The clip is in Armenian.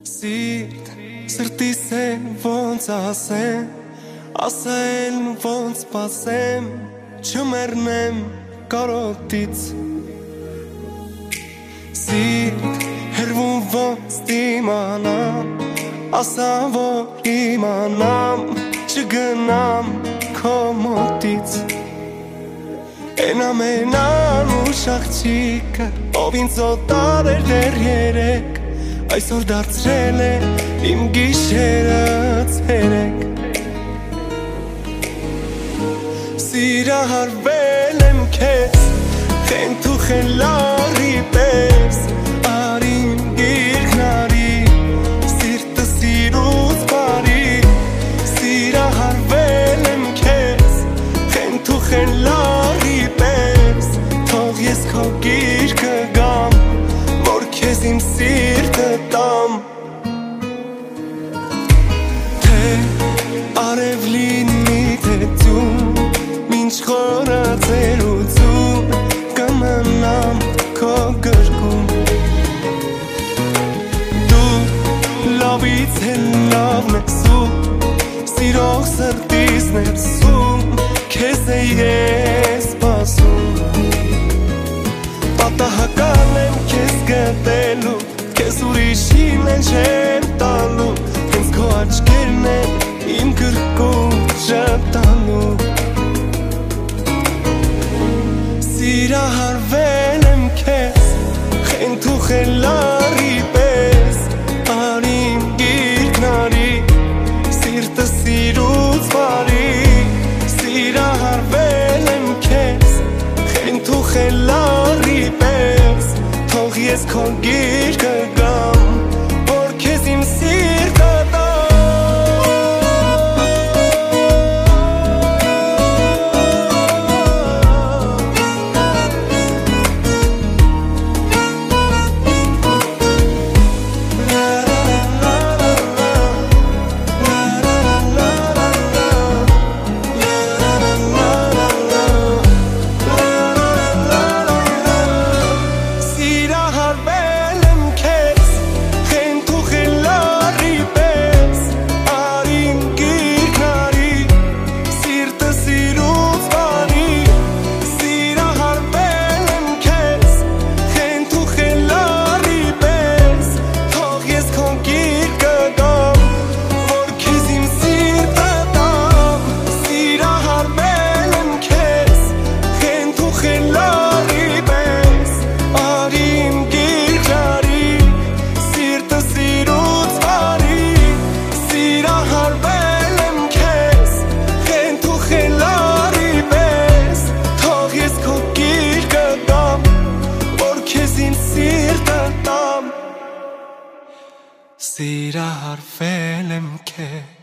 Սիրտ, սրտիս է ոնց ասեմ, ասել ոնց սպասեմ, չմեռնեմ կարոտից։ Սիրտ, հերվում ոնց դիմանամ, ասա որ իմանամ, չգնամ քո մոտից։ Են ամենան ուշ աղջիկը, ով ինձ օտար էր դեռ երեկ, այսօր դարձրել է իմ գիշերը ցերեկ։ Սիրահարվել եմ քեզ, խենթ ու խելարի պես, արին գիրքնարի, սիրտը սիրուց բարի։ Սիրահարվել եմ քեզ, խենթ ու խելարի պես, թող ես քո գիրկը գամ, որ քեզ իմ սիրտը տամ։ Թե արև լինի թե ձյուն, մինչ խորը ծերություն, կմնամ քո գրկում։ Դու լավից էլ լավն ես ու, սիրող սրտիս ներսում, քեզ է ես սպասում։ Պատահական եմ քեզ գտելու, քեզ ուրիշին են չեմ տալու, հենց քո աչքերն են իմ գրկում ժպտալու։ Սիրահարվել եմ քեզ, խենթ ու խելարի պես, արին գիրքնարի, սիրտը սիրուց բարի։ Սիրահարվել եմ քեզ, խենթ ու խելարի պես, թող ես քո գիրկը գամ, որ քեզ իմ սիրտը տամ։ Սիրահարվել եմ քեզ